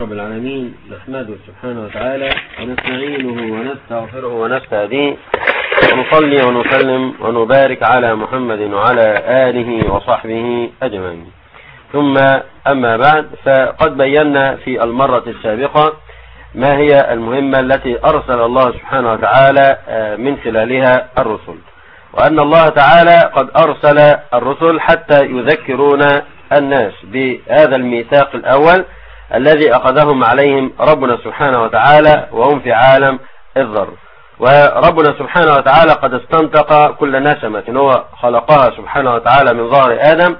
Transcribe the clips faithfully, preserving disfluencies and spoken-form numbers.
رب العالمين، نحمده سبحانه وتعالى ونستعينه ونستغفره ونستهديه ونصلي ونسلم ونبارك على محمد وعلى آله وصحبه أجمعين. ثم أما بعد، فقد بينا في المرة السابقة ما هي المهمة التي أرسل الله سبحانه وتعالى من خلالها الرسل، وأن الله تعالى قد أرسل الرسل حتى يذكرون الناس بهذا الميثاق الأول الذي أخذهم عليهم ربنا سبحانه وتعالى وهم في عالم الذر. وربنا سبحانه وتعالى قد استنطق كل نسمة هو خلقها سبحانه وتعالى من ظهر آدم،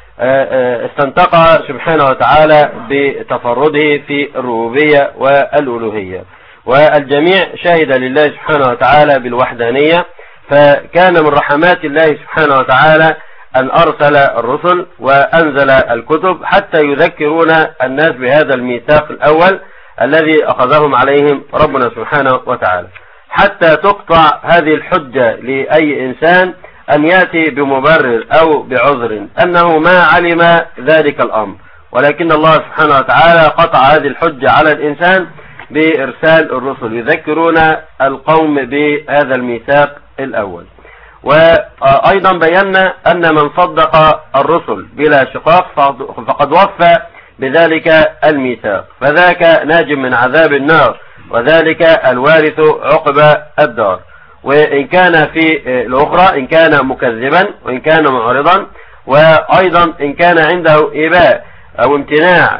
استنطقها سبحانه وتعالى بتفرده في الربوبية والألوهية، والجميع شهد لله سبحانه وتعالى بالوحدانية. فكان من رحمات الله سبحانه وتعالى أن أرسل الرسل وأنزل الكتب حتى يذكرون الناس بهذا الميثاق الأول الذي أخذهم عليهم ربنا سبحانه وتعالى، حتى تقطع هذه الحجة لأي إنسان أن يأتي بمبرر أو بعذر أنه ما علم ذلك الأمر، ولكن الله سبحانه وتعالى قطع هذه الحجة على الإنسان بإرسال الرسل يذكرون القوم بهذا الميثاق الأول. وأيضا بينا أن من صدق الرسل بلا شقاق فقد وفى بذلك الميثاق، فذاك ناج من عذاب النار، وذلك الوارث عقب الدار. وإن كان في الأخرى إن كان مكذبا وإن كان معرضا، وأيضا إن كان عنده إباء أو امتناع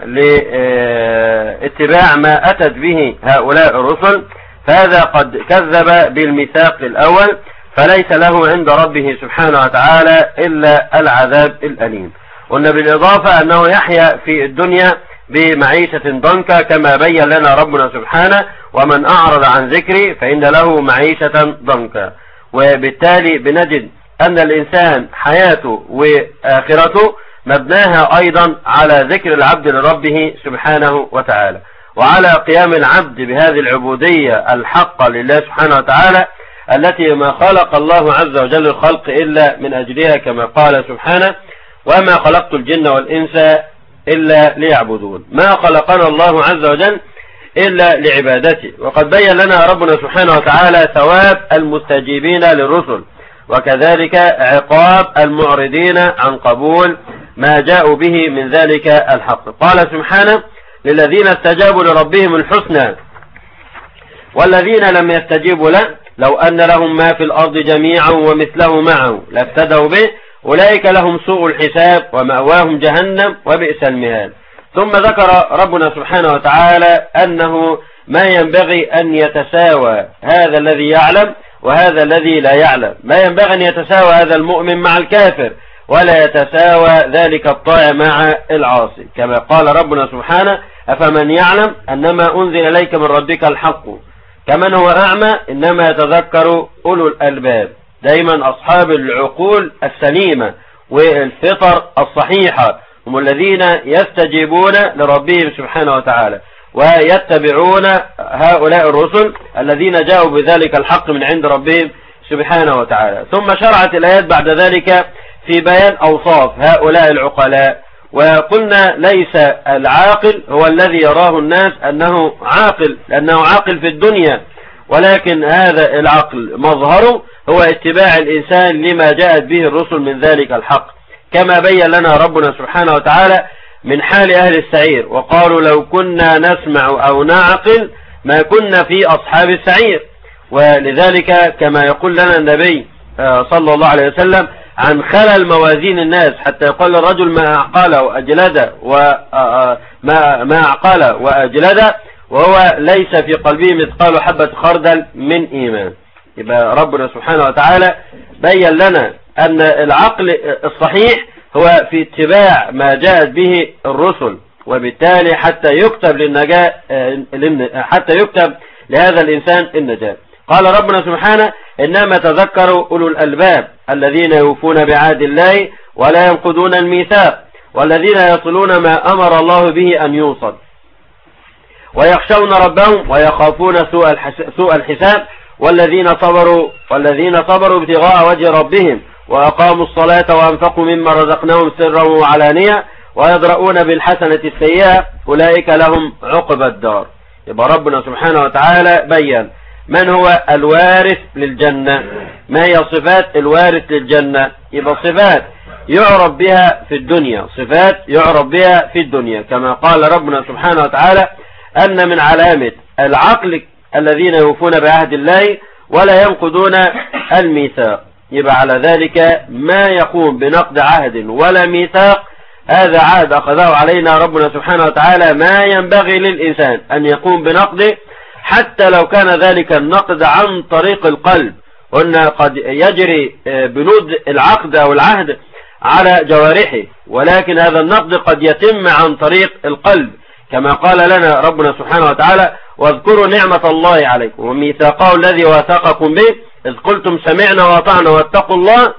لاتباع ما أتت به هؤلاء الرسل، فهذا قد كذب بالميثاق الأول، فليس له عند ربه سبحانه وتعالى إلا العذاب الأليم. قلنا بالإضافة أنه يحيا في الدنيا بمعيشة ضنكا كما بين لنا ربنا سبحانه: ومن أعرض عن ذكري فإن له معيشة ضنكا. وبالتالي بنجد أن الإنسان حياته وآخرته مبناها أيضا على ذكر العبد لربه سبحانه وتعالى، وعلى قيام العبد بهذه العبودية الحقة لله سبحانه وتعالى التي ما خلق الله عز وجل الخلق إلا من أجلها، كما قال سبحانه: وما خلقت الجن والإنس إلا ليعبدون. ما خلقنا الله عز وجل إلا لعبادته. وقد بين لنا ربنا سبحانه وتعالى ثواب المستجيبين للرسل، وكذلك عقاب المعرضين عن قبول ما جاءوا به من ذلك الحق. قال سبحانه: للذين استجابوا لربهم الحسنى والذين لم يستجيبوا له لو أن لهم ما في الأرض جميعا ومثله معه لافتدوا به أولئك لهم سوء الحساب ومأواهم جهنم وبئس المهاد. ثم ذكر ربنا سبحانه وتعالى أنه ما ينبغي أن يتساوى هذا الذي يعلم وهذا الذي لا يعلم، ما ينبغي أن يتساوى هذا المؤمن مع الكافر، ولا يتساوى ذلك الطائع مع العاصي، كما قال ربنا سبحانه: أفمن يعلم أنما أنزل إليك من ربك الحق كمن هو أعمى إنما يتذكر أولو الألباب. دايما أصحاب العقول السليمة والفطر الصحيحة هم الذين يستجيبون لربهم سبحانه وتعالى ويتبعون هؤلاء الرسل الذين جاءوا بذلك الحق من عند ربهم سبحانه وتعالى. ثم شرعت الآيات بعد ذلك في بيان أوصاف هؤلاء العقلاء، وقلنا ليس العاقل هو الذي يراه الناس أنه عاقل لأنه عاقل في الدنيا، ولكن هذا العقل مظهره هو اتباع الإنسان لما جاءت به الرسل من ذلك الحق، كما بين لنا ربنا سبحانه وتعالى من حال أهل السعير: وقالوا لو كنا نسمع أو نعقل ما كنا في أصحاب السعير. ولذلك كما يقول لنا النبي صلى الله عليه وسلم عن خلل موازين الناس، حتى يقول الرجل ما أعقل وأجلد وما ما أعقل وأجلد وهو ليس في قلبه مثقال حبة خردل من إيمان. يبقى ربنا سبحانه وتعالى بين لنا أن العقل الصحيح هو في اتباع ما جاءت به الرسل، وبالتالي حتى يكتب للنجاة حتى يكتب لهذا الإنسان النجاة. قال ربنا سبحانه: إنما تذكروا أولو الألباب الذين يوفون بعهد الله ولا ينقضون الميثاق والذين يصلون ما أمر الله به أن يوصل ويخشون ربهم ويخافون سوء الحساب والذين صبروا والذين صبروا ابتغاء وجه ربهم وأقاموا الصلاة وأنفقوا مما رزقناهم سرا وعلانية ويدرؤون بالحسنة السيئة أولئك لهم عقبى الدار. يبقى ربنا سبحانه وتعالى بيّن من هو الوارث للجنة، ما هي صفات الوارث للجنة. يبقى صفات يعرف بها في الدنيا، صفات يعرف بها في الدنيا كما قال ربنا سبحانه وتعالى أن من علامة العقل الذين يوفون بعهد الله ولا ينقضون الميثاق. يبقى على ذلك ما يقوم بنقض عهد ولا ميثاق هذا عهد أخذه علينا ربنا سبحانه وتعالى، ما ينبغي للإنسان أن يقوم بنقضه حتى لو كان ذلك النقد عن طريق القلب. قلنا قد يجري بنود العقد أو العهد على جوارحه، ولكن هذا النقد قد يتم عن طريق القلب كما قال لنا ربنا سبحانه وتعالى واذكروا نعمة الله عليكم وميثاقه الذي واثقكم به إذ قلتم سمعنا وأطعنا واتقوا الله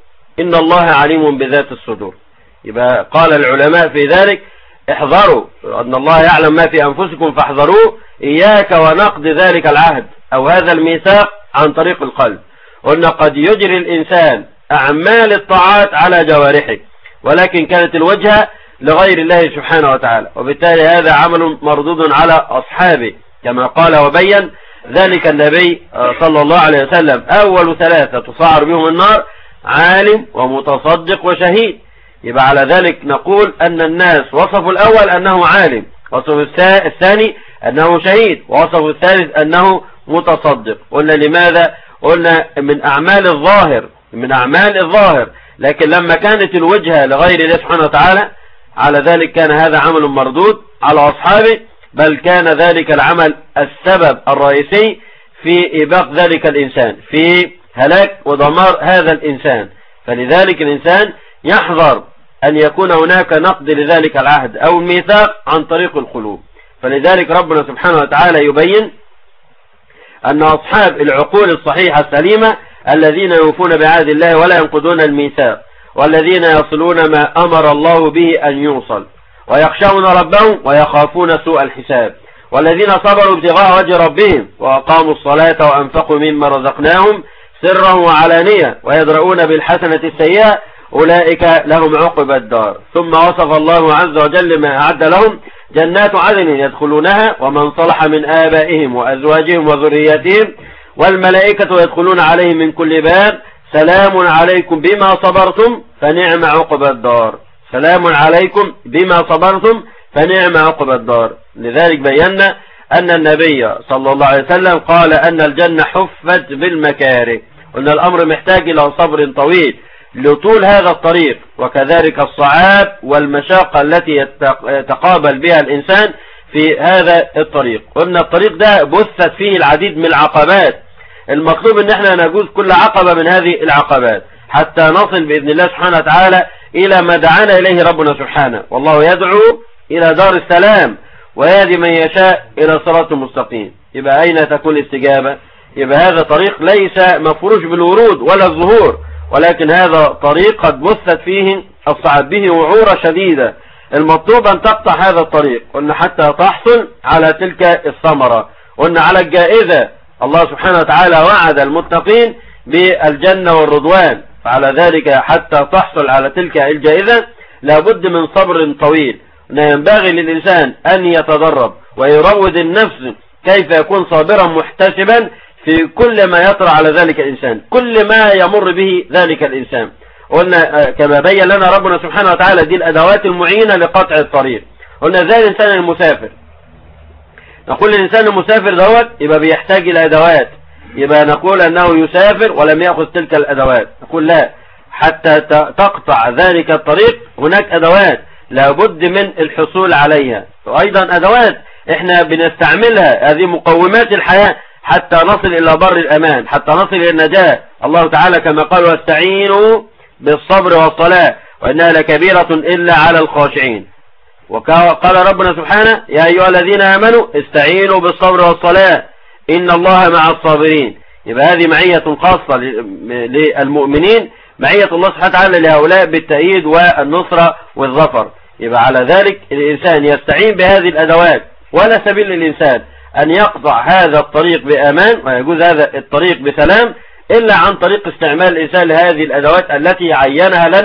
إن الله عليم بذات الصدور. يبقى قال العلماء في ذلك احذروا أن الله يعلم ما في أنفسكم فاحذروه، إياك ونقض ذلك العهد أو هذا الميثاق عن طريق القلب. قلنا قد يجري الإنسان أعمال الطاعات على جوارحه ولكن كانت الوجهة لغير الله سبحانه وتعالى، وبالتالي هذا عمل مردود على أصحابه كما قال وبين ذلك النبي صلى الله عليه وسلم أول ثلاثة تصعر بهم النار عالم ومتصدق وشهيد. يبقى على ذلك نقول أن الناس وصفوا الأول أنه عالم، وصفوا الثاني أنه شهيد، ووصفوا الثالث أنه متصدق. قلنا لماذا؟ قلنا من أعمال الظاهر، من أعمال الظاهر، لكن لما كانت الوجهة لغير الله سبحانه وتعالى على ذلك كان هذا عمل مردود على أصحابه، بل كان ذلك العمل السبب الرئيسي في إباق ذلك الإنسان، في هلاك ودمار هذا الإنسان. فلذلك الإنسان يحذر أن يكون هناك نقد لذلك العهد أو الميثاق عن طريق القلوب. فلذلك ربنا سبحانه وتعالى يبين أن أصحاب العقول الصحيحة السليمة الذين يوفون بعهد الله ولا ينقضون الميثاق، والذين يصلون ما أمر الله به أن يوصل، ويخشون ربهم ويخافون سوء الحساب، والذين صبروا ابتغاء وجه ربهم وأقاموا الصلاة وأنفقوا مما رزقناهم سرا وعلانية ويدرؤون بالحسنة السيئة أولئك لهم عقبى الدار. ثم وصف الله عز وجل ما أعد لهم جنات عدن يدخلونها ومن صلح من آبائهم وأزواجهم وذرياتهم والملائكة يدخلون عليهم من كل باب سلام عليكم بما صبرتم فنعم عقبى الدار. سلام عليكم بما صبرتم فنعم عقبى الدار. لذلك بينا أن النبي صلى الله عليه وسلم قال أن الجنة حفت بالمكاره. قلنا الأمر محتاج إلى صبر طويل لطول هذا الطريق، وكذلك الصعاب والمشاقة التي يتقابل بها الإنسان في هذا الطريق. قلنا الطريق ده بثت فيه العديد من العقبات، المطلوب ان احنا نجوز كل عقبة من هذه العقبات حتى نصل بإذن الله سبحانه وتعالى إلى ما دعانا إليه ربنا سبحانه. والله يدعو إلى دار السلام ويهدي من يشاء إلى صراط مستقيم. يبقى أين تكون الاستجابة؟ يبقى هذا طريق ليس مفروش بالورود ولا الزهور، ولكن هذا طريق قد بثت فيه الصعاب به وعورة شديدة. المطلوب أن تقطع هذا الطريق، قلنا حتى تحصل على تلك الثمرة، قلنا على الجائزة. الله سبحانه وتعالى وعد المتقين بالجنة والرضوان، فعلى ذلك حتى تحصل على تلك الجائزة لابد من صبر طويل. ينبغي للإنسان أن يتدرب ويروض النفس كيف يكون صابرا محتسبا في كل ما يطرأ على ذلك الإنسان، كل ما يمر به ذلك الإنسان. قلنا كما بين لنا ربنا سبحانه وتعالى دي الأدوات المعينة لقطع الطريق. قلنا زي الإنسان المسافر، نقول الإنسان المسافر دوت يبقى بيحتاج إلى أدوات، يبقى نقول أنه يسافر ولم يأخذ تلك الأدوات، نقول لا، حتى تقطع ذلك الطريق هناك أدوات لابد من الحصول عليها، وأيضا أدوات احنا بنستعملها، هذه مقومات الحياة حتى نصل إلى بر الأمان، حتى نصل إلى النجاة. الله تعالى كما قال واستعينوا بالصبر والصلاة وإنها لكبيرة إلا على الخاشعين. وقال ربنا سبحانه يا أيها الذين آمنوا استعينوا بالصبر والصلاة إن الله مع الصابرين. يبقى هذه معية خاصة للمؤمنين، معية الله سبحانه وتعالى لهؤلاء بالتأييد والنصرة والظفر. يبقى على ذلك الإنسان يستعين بهذه الأدوات، ولا سبيل للإنسان أن يقطع هذا الطريق بأمان ويجوز هذا الطريق بسلام إلا عن طريق استعمال الإنسان لهذه الأدوات التي عينها لنا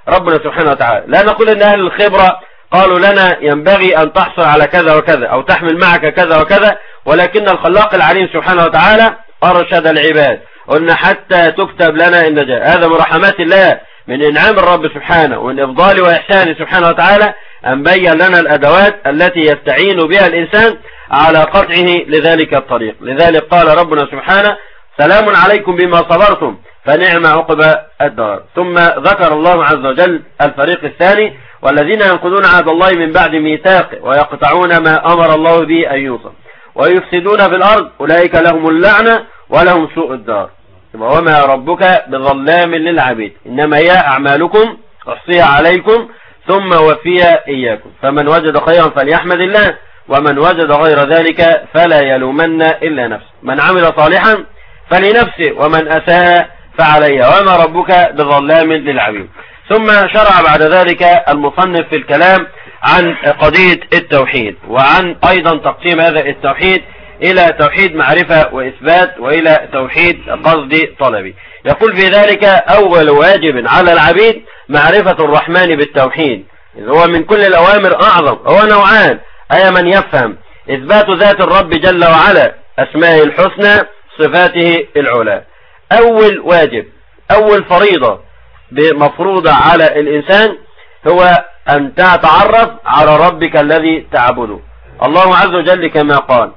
ربنا سبحانه وتعالى. لا نقول ان اهل الخبرة قالوا لنا ينبغي ان تحصل على كذا وكذا او تحمل معك كذا وكذا، ولكن الخلاق العليم سبحانه وتعالى ارشد العباد. قلنا حتى تكتب لنا النجاة. هذا من رحمات الله، من انعام الرب سبحانه ومن افضاله واحسانه سبحانه وتعالى ان بين لنا الادوات التي يستعين بها الانسان على قطعه لذلك الطريق. لذلك قال ربنا سبحانه سلام عليكم بما صبرتم فنعم عقبى الدار. ثم ذكر الله عز وجل الفريق الثاني والذين ينقضون عهد الله من بعد ميثاقه ويقطعون ما امر الله به ان يوصل ويفسدون في الارض اولئك لهم اللعنة ولهم سوء الدار. وما ربك بظلام للعبيد انما هي اعمالكم احصيها عليكم ثم وفيها اياكم فمن وجد خيرا فليحمد الله ومن وجد غير ذلك فلا يلومن الا نفسه من عمل صالحا فلنفسه ومن اساء فعليها وما ربك بظلام للعبيد. ثم شرع بعد ذلك المصنف في الكلام عن قضية التوحيد وعن ايضا تقسيم هذا التوحيد الى توحيد معرفة واثبات والى توحيد قصد طلبي. يقول في ذلك اول واجب على العبيد معرفة الرحمن بالتوحيد إذ هو من كل الاوامر اعظم. هو نوعان اي من يفهم اثبات ذات الرب جل وعلا اسمائه الحسنى صفاته العلى. اول واجب اول فريضة مفروضة على الانسان هو ان تتعرف على ربك الذي تعبده. الله عز وجل كما قال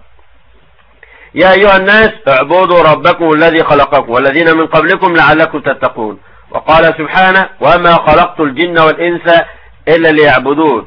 يا أيها الناس اعبدوا ربكم الذي خلقكم والذين من قبلكم لعلكم تتقون. وقال سبحانه وما خلقت الجن والإنس إلا ليعبدون.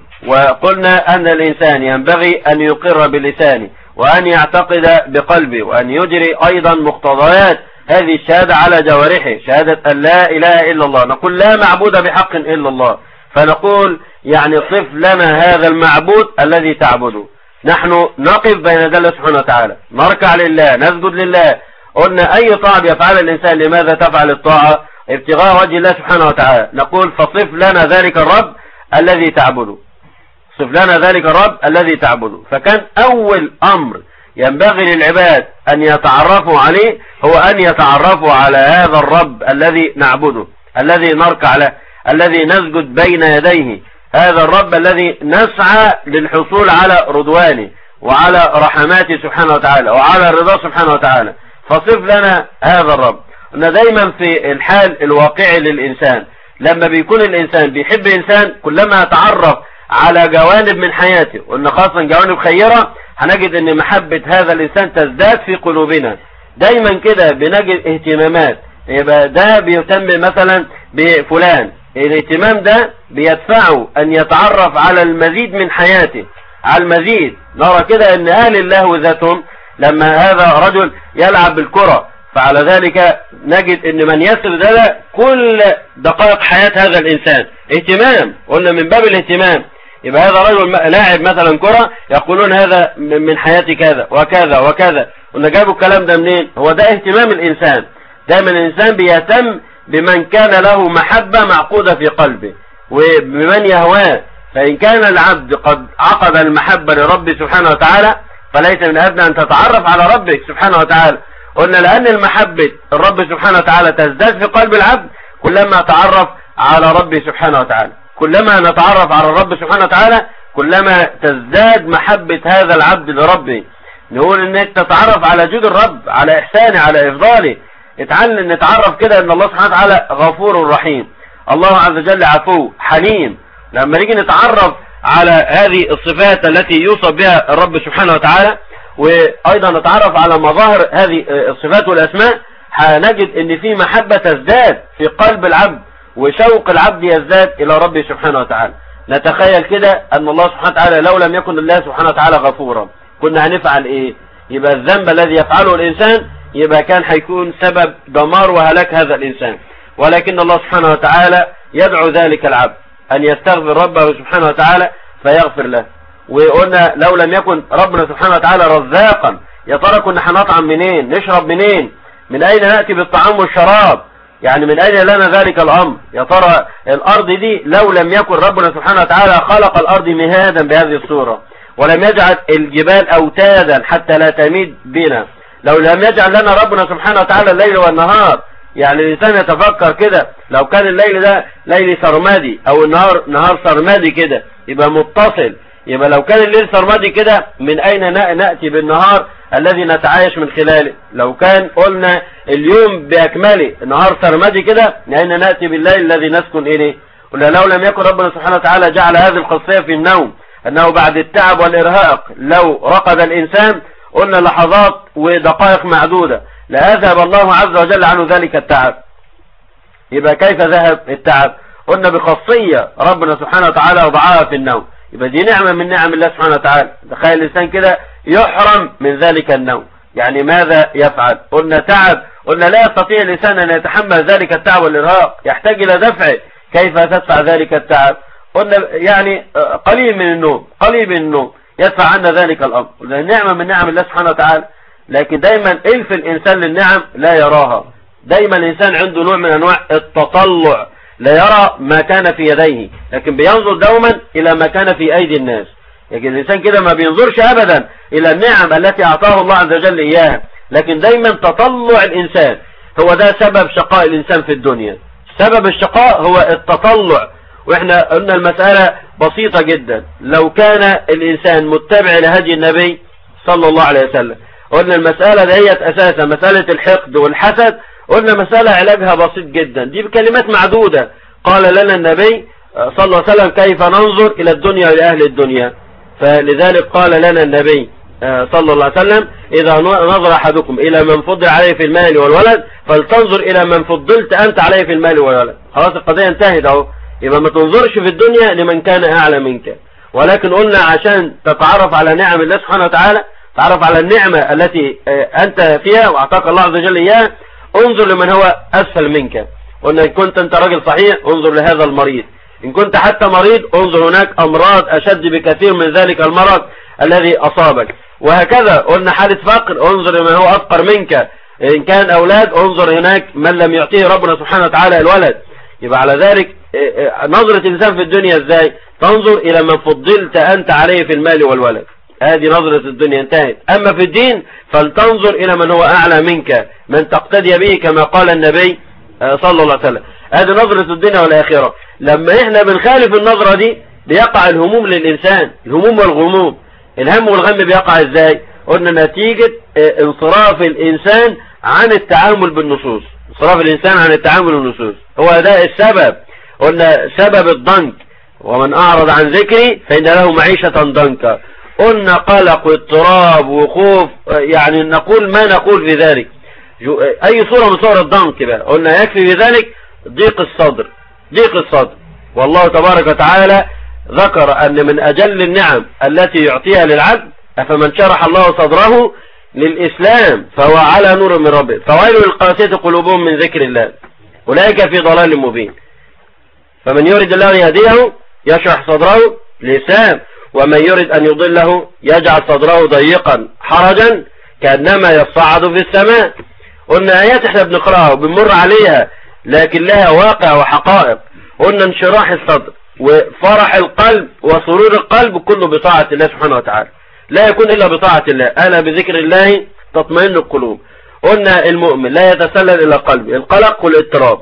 وقلنا أن الإنسان ينبغي أن يقر بلسانه وأن يعتقد بقلبه وأن يجري أيضا مقتضيات هذه الشهادة على جوارحه شهادة أن لا إله إلا الله. نقول لا معبود بحق إلا الله فنقول يعني صف لنا هذا المعبود الذي تعبده. نحن نقف بين يدي الله سبحانه وتعالى نركع لله نسجد لله. قلنا أي طاعة يفعل الإنسان لماذا تفعل الطاعة؟ ابتغاء وجه الله سبحانه وتعالى. نقول فصف لنا ذلك الرب الذي تعبده صف لنا ذلك الرب الذي تعبده. فكان أول أمر ينبغي للعباد أن يتعرفوا عليه هو أن يتعرفوا على هذا الرب الذي نعبده الذي نركع له الذي نسجد بين يديه هذا الرب الذي نسعى للحصول على رضوانه وعلى رحماته سبحانه وتعالى وعلى رضاه سبحانه وتعالى. فصف لنا هذا الرب. أن دايما في الحال الواقعي للإنسان لما بيكون الإنسان بيحب إنسان كلما يتعرف على جوانب من حياته وأن خاصة جوانب خيرة هنجد أن محبة هذا الإنسان تزداد في قلوبنا. دايما كده بنجد اهتمامات يبقى ده بيهتم مثلا بفلان الاهتمام ده بيدفعه أن يتعرف على المزيد من حياته على المزيد. نرى كده أن أهل الله ذاتهم لما هذا رجل يلعب بالكرة فعلى ذلك نجد أن من يسر ده كل دقائق حياة هذا الإنسان اهتمام. قلنا من باب الاهتمام يبقى هذا رجل لاعب مثلا كرة يقولون هذا من حياتي كذا وكذا وكذا. قلنا جابوا الكلام ده منين؟ هو ده اهتمام الإنسان. دائما الإنسان بيهتم بمن كان له محبة معقودة في قلبه وبمن يهواه. فإن كان العبد قد عقد المحبة لرب سبحانه وتعالى فليس من أدنى أن تتعرف على ربك سبحانه وتعالى. قلنا لأن المحبة الرب سبحانه وتعالى تزداد في قلب العبد كلما تعرف على رب سبحانه وتعالى. كلما نتعرف على الرب سبحانه وتعالى كلما تزداد محبة هذا العبد لربه. نقول انك تتعرف على جود الرب على إحسانه على إفضاله. اتعلم نتعرف كده ان الله سبحانه وتعالى غفور رحيم. الله عز وجل عفو حليم. لما نيجي نتعرف على هذه الصفات التي يوصف بها الرب سبحانه وتعالى وايضا نتعرف على مظاهر هذه الصفات والاسماء هنجد ان في محبة تزداد في قلب العبد وشوق العبد يزداد الى ربه سبحانه وتعالى. نتخيل كده ان الله سبحانه وتعالى لو لم يكن الله سبحانه وتعالى غفورا كنا هنفعل ايه؟ يبقى الذنب الذي يفعله الانسان يبقى كان هيكون سبب دمار وهلاك هذا الانسان. ولكن الله سبحانه وتعالى يدعو ذلك العبد ان يستغفر ربه سبحانه وتعالى فيغفر له. وقلنا لو لم يكن ربنا سبحانه وتعالى رزاقا يا ترى كنا هنطعم منين؟ نشرب منين؟ من اين نأتي بالطعام والشراب؟ يعني من اين لنا ذلك الامر؟ يا ترى الارض دي لو لم يكن ربنا سبحانه وتعالى خلق الارض مهادا بهذه الصورة ولم يجعل الجبال اوتادا حتى لا تميد بنا، لو لم يجعل لنا ربنا سبحانه وتعالى الليل والنهار يعني الإنسان يتفكر كده، لو كان الليل ده ليل سرمدي أو النهار نهار سرمدي كده يبقى متصل، يبقى لو كان الليل سرمدي كده من أين نأتي بالنهار الذي نتعايش من خلاله؟ لو كان قلنا اليوم بأكمله نهار سرمدي كده من أين نأتي بالليل الذي نسكن إليه؟ قلنا لو لم يكن ربنا سبحانه وتعالى جعل هذه الخاصية في النوم أنه بعد التعب والإرهاق لو رقد الإنسان قلنا لحظات ودقائق معدودة لأذهب الله عز وجل عنه ذلك التعب. يبقى كيف ذهب التعب؟ قلنا بخاصية ربنا سبحانه وتعالى وضعها في النوم، يبقى دي نعمة من نعم الله سبحانه وتعالى. تخيل الإنسان كده يحرم من ذلك النوم، يعني ماذا يفعل؟ قلنا تعب، قلنا لا يستطيع الإنسان أن يتحمل ذلك التعب والإرهاق، يحتاج إلى دفعه. كيف تدفع ذلك التعب؟ قلنا يعني قليل من النوم، قليل من النوم يدفع عنا ذلك الأمر. قلنا نعمة من نعم الله سبحانه وتعالى، لكن دايما إلف الإنسان للنعم لا يراها. دايما الإنسان عنده نوع من أنواع التطلع، لا يرى ما كان في يديه، لكن بينظر دوما إلى ما كان في أيدي الناس. لكن الإنسان كده ما بينظرش أبدا إلى النعم التي أعطاه الله عز وجل إياها، لكن دايما تطلع الإنسان هو ده سبب شقاء الإنسان في الدنيا. سبب الشقاء هو التطلع. وإحنا قلنا المسألة بسيطة جدا، لو كان الإنسان متبع لهدي النبي صلى الله عليه وسلم، قلنا المسألة ديت أساسا مسألة الحقد والحسد، قلنا مسألة علاجها بسيط جدا، دي بكلمات معدودة. قال لنا النبي صلى الله عليه وسلم كيف ننظر إلى الدنيا ولأهل الدنيا، فلذلك قال لنا النبي صلى الله عليه وسلم إذا نظر أحدكم إلى من فضل عليه في المال والولد فلتنظر إلى من فضلت أنت عليه في المال والولد. خلاص القضية انتهت أهو. يبقى ما تنظرش في الدنيا لمن كان أعلى منك، ولكن قلنا عشان تتعرف على نعم الله سبحانه وتعالى، تعرف على النعمة التي أنت فيها وأعطاك الله عز وجل إياها، انظر لمن هو أسفل منك. قلنا إن كنت أنت راجل صحيح انظر لهذا المريض، إن كنت حتى مريض انظر هناك أمراض أشد بكثير من ذلك المرض الذي أصابك. وهكذا قلنا حالة فقر انظر لمن هو أفقر منك، إن كان أولاد انظر هناك من لم يعطيه ربنا سبحانه وتعالى الولد. يبقى على ذلك نظرة الإنسان في الدنيا إزاي؟ تنظر إلى من فضلت أنت عليه في المال والولد، هذه نظرة الدنيا انتهت. أما في الدين فلتنظر إلى من هو أعلى منك، من تقتدي به كما قال النبي صلى الله عليه وسلم. هذه نظرة الدنيا والآخرة. لما إحنا بنخالف النظرة دي بيقع الهموم للإنسان، الهموم والغموم. الهم والغم بيقع إزاي؟ قلنا نتيجة انصراف الإنسان عن التعامل بالنصوص، انصراف الإنسان عن التعامل بالنصوص هو ده السبب. قلنا سبب الضنك، ومن أعرض عن ذكري فإن له معيشة ضنكا. قلنا قلق واضطراب وخوف، يعني نقول ما نقول في ذلك أي صورة من صور الضنك بقى. قلنا يكفي في ذلك ضيق الصدر، ضيق الصدر. والله تبارك وتعالى ذكر أن من أجل النعم التي يعطيها للعبد أفمن شرح الله صدره للإسلام فهو على نور من ربه فويل للقاسية قلوبهم من ذكر الله أولئك في ضلال مبين. فمن يريد الله يهديه يشرح صدره للإسلام، ومن يريد أن يضله يجعل صدره ضيقا حرجا كأنما يصعد في السماء. قلنا آيات احنا بنقرأها وبنمر عليها لكن لها واقع وحقائق. قلنا انشراح الصدر وفرح القلب وسرور القلب كله بطاعة الله سبحانه وتعالى، لا يكون إلا بطاعة الله. ألا بذكر الله تطمئن القلوب. قلنا المؤمن لا يتسلل إلى قلب القلق والاضطراب.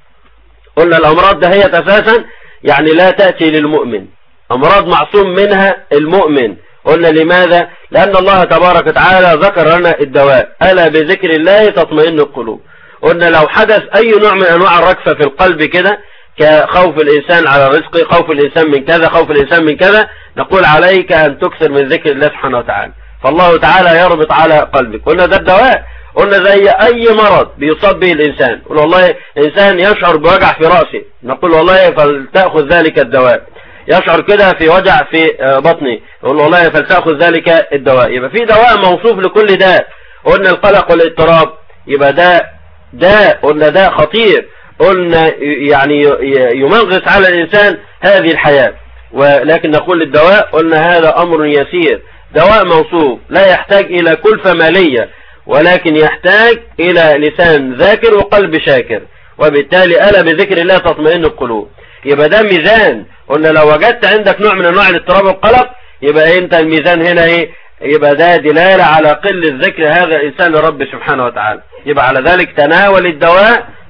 قلنا الأمراض دهيت أساسا يعني لا تأتي للمؤمن، أمراض معصوم منها المؤمن. قلنا لماذا؟ لأن الله تبارك وتعالى ذكر لنا الدواء، ألا بذكر الله تطمئن القلوب. قلنا لو حدث أي نوع من أنواع الركفة في القلب كده كخوف الإنسان على رزقه، خوف الإنسان من كذا، خوف الإنسان من كذا، نقول عليك أن تكثر من ذكر الله سبحانه وتعالى، فالله تعالى يربط على قلبك. قلنا ده الدواء. قلنا زي أي مرض بيصاب به الإنسان، قل والله الإنسان يشعر بوجع في رأسه، نقول والله فلتأخذ ذلك الدواء. يشعر كده في وجع في بطنه، يقول والله فلتأخذ ذلك الدواء. يبقى في دواء موصوف لكل داء. قلنا القلق والاضطراب يبقى ده ده قلنا ده خطير، قلنا يعني يمغص على الإنسان هذه الحياة. ولكن نقول الدواء قلنا هذا أمر يسير، دواء موصوف لا يحتاج إلى كلفة مالية، ولكن يحتاج إلى لسان ذاكر وقلب شاكر، وبالتالي ألا بذكر الله تطمئن القلوب. يبقى ده ميزان. قلنا لو وجدت عندك نوع من انواع الاضطراب والقلق يبقى انت الميزان هنا ايه؟ يبقى ده دلالة على قلة ذكر هذا الانسان لرب سبحانه وتعالى. يبقى على ذلك تناول الدواء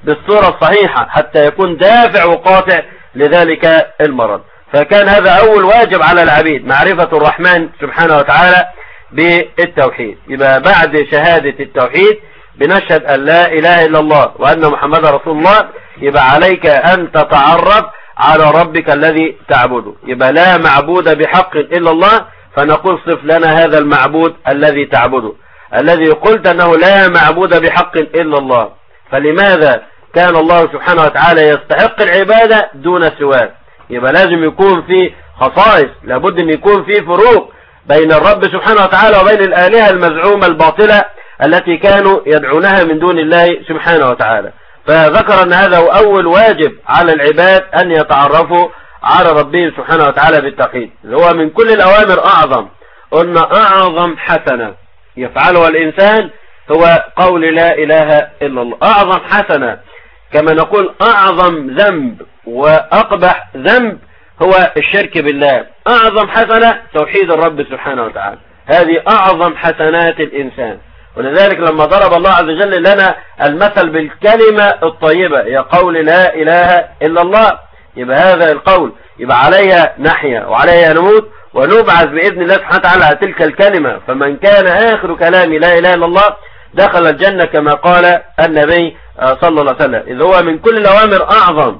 بالصورة الصحيحة حتى يكون دافع وقاطع لذلك المرض. فكان هذا أول واجب على العبيد، معرفة الرحمن سبحانه وتعالى بالتوحيد. يبقى بعد شهادة التوحيد بنشهد أن لا إله إلا الله وأن محمد رسول الله، يبقى عليك أن تتعرف على ربك الذي تعبده. يبقى لا معبود بحق إلا الله، فنقول صف لنا هذا المعبود الذي تعبده، الذي قلت أنه لا معبود بحق إلا الله. فلماذا كان الله سبحانه وتعالى يستحق العبادة دون سواه؟ يبقى لازم يكون في خصائص، لابد أن يكون في فروق بين الرب سبحانه وتعالى وبين الآلهة المزعومة الباطلة التي كانوا يدعونها من دون الله سبحانه وتعالى. فذكر أن هذا هو أول واجب على العباد، أن يتعرفوا على ربهم سبحانه وتعالى بالتوحيد، اللي هو من كل الأوامر أعظم. قلنا أعظم حسنة يفعلها الإنسان هو قول لا إله إلا الله، أعظم حسنة. كما نقول أعظم ذنب وأقبح ذنب هو الشرك بالله، أعظم حسنة توحيد الرب سبحانه وتعالى، هذه أعظم حسنات الإنسان. ولذلك لما ضرب الله عز وجل لنا المثل بالكلمة الطيبة، يا قول لا إله إلا الله، يبقى هذا القول يبقى عليها نحيا وعليها نموت ونبعث بإذن الله سبحانه وتعالى على تلك الكلمة. فمن كان آخر كلام لا إله إلا الله دخل الجنة كما قال النبي صلى الله عليه وسلم. إذ هو من كل الأوامر أعظم.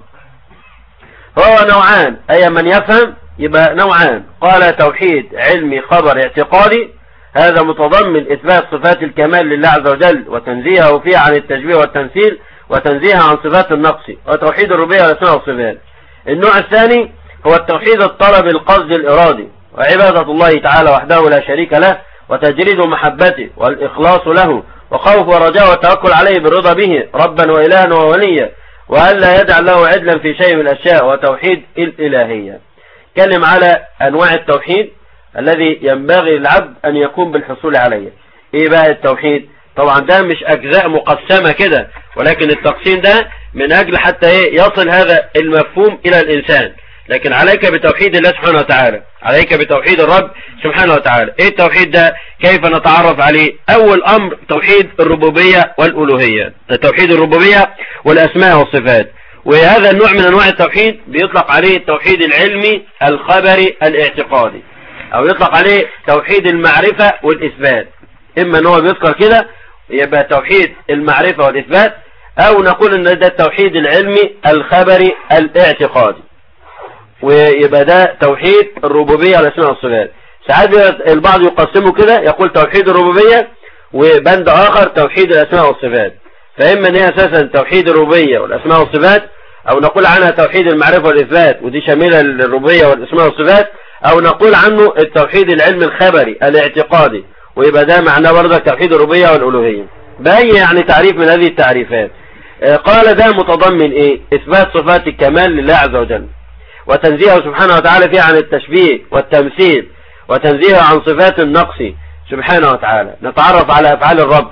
هو نوعان، أي من يفهم يبقى نوعان. قال توحيد علمي خبر اعتقادي، هذا متضمن إثبات صفات الكمال لله عز وجل وتنزيهه فيه عن التشبيه والتمثيل وتنزيهه عن صفات النقص، وتوحيد الربوبية والأسماء والصفات. النوع الثاني هو التوحيد الطلب القصد الإرادي، وعبادة الله تعالى وحده لا شريك له، وتجريد محبته والإخلاص له، وخوف ورجاء والتوكل عليه بالرضا به ربا وإلها ووليا، وألا يجعل له عدلا في شيء من الأشياء، وتوحيد الإلهية. كلم على أنواع التوحيد الذي ينبغي للعبد أن يكون بالحصول عليه. إيه بقى التوحيد؟ طبعا ده مش أجزاء مقسمة كده، ولكن التقسيم ده من أجل حتى إيه يصل هذا المفهوم إلى الإنسان. لكن عليك بتوحيد الله سبحانه وتعالى، عليك بتوحيد الرب سبحانه وتعالى. إيه التوحيد ده؟ كيف نتعرف عليه؟ أول أمر توحيد الربوبية والألوهية، توحيد الربوبية والأسماء والصفات. وهذا النوع من أنواع التوحيد بيطلق عليه التوحيد العلمي الخبري الاعتقادي، أو يطلق عليه توحيد المعرفة والإثبات. إما أنه بيذكر كده يبقى توحيد المعرفة والإثبات، أو نقول أن ده التوحيد العلمي الخبري الاعتقادي، ويبقى ده توحيد الربوبية والأسماء والصفات. ساعات البعض يقسمه كده، يقول توحيد الربوبية وبند آخر توحيد الأسماء والصفات. فإما أن هي أساسا توحيد الربوبية والأسماء والصفات، أو نقول عنها توحيد المعرفة والإثبات ودي شاملة للربوبية والأسماء والصفات، أو نقول عنه التوحيد العلمي الخبري الاعتقادي، ويبقى ده معناه برضه توحيد الربوبية والألوهية. بأي يعني تعريف من هذه التعريفات؟ قال ده متضمن إيه؟ إثبات صفات الكمال لله عز وجل، وتنزيهه سبحانه وتعالى فيه عن التشبيه والتمثيل، وتنزيهه عن صفات النقص سبحانه وتعالى. نتعرف على أفعال الرب،